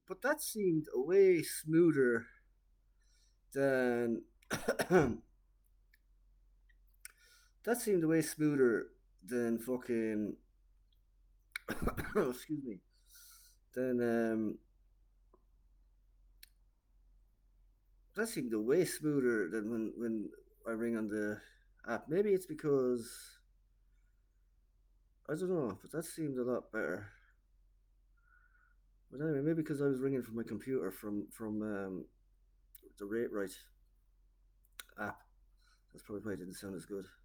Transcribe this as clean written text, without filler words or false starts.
but that seemed a way smoother than that seemed way smoother than fucking excuse me than that seemed way smoother than when I ring on the app. Maybe it's because I don't know, but that seemed a lot better. But anyway, maybe because I was ringing from my computer from the Rate Right app. That's probably why it didn't sound as good.